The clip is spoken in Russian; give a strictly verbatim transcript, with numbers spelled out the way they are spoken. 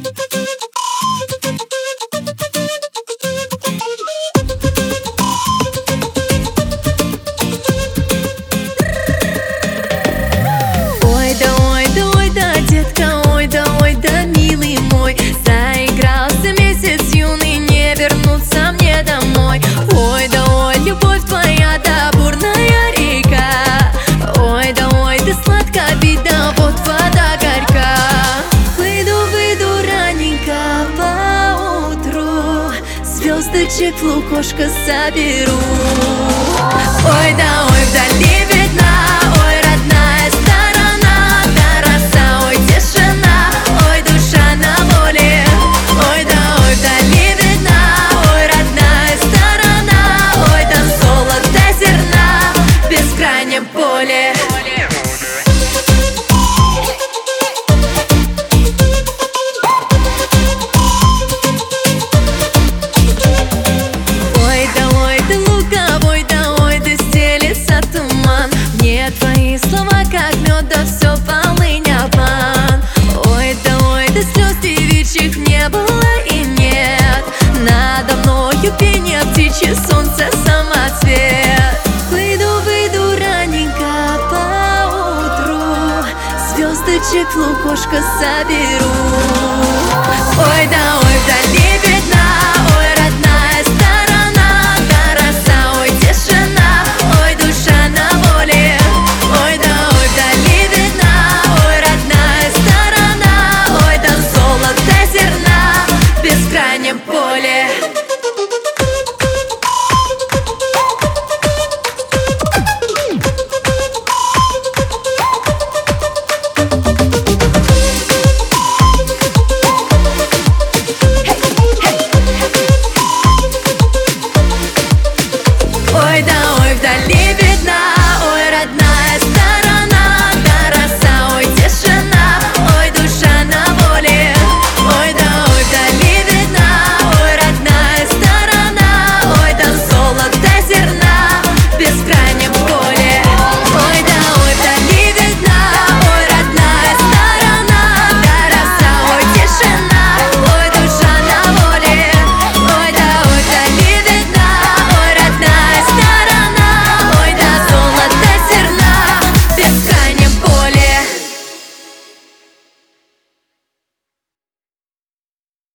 Ой да, ой да, ой да, детка, ой да, ой да, милый мой. Заигрался месяц юный, не вернуться мне домой. Ой да, ой, любовь твоя, да, бурная река. Ой да, ой, ты сладко беда, вот вода горька. Выйду, выйду раненько поутру, звездочек в лукошко соберу. Ой да, ой, вдали видна, ой, родная сторона, та роса, ой, тишина, ой, душа на воле. Ой да, ой, вдали видна, ой, родная сторона, ой, там золото зерна в бескрайнем поле. Ой да, ой, ты луговой, да, ой, ты стелится туман. Мне твои слова как мед, да все полынь обман. Ой да, ой, да слез девичьих не было и нет. Надо мною пение птичье, солнце самоцвет. Выйду, выйду раненько поутру, звездочек в лукошко соберу.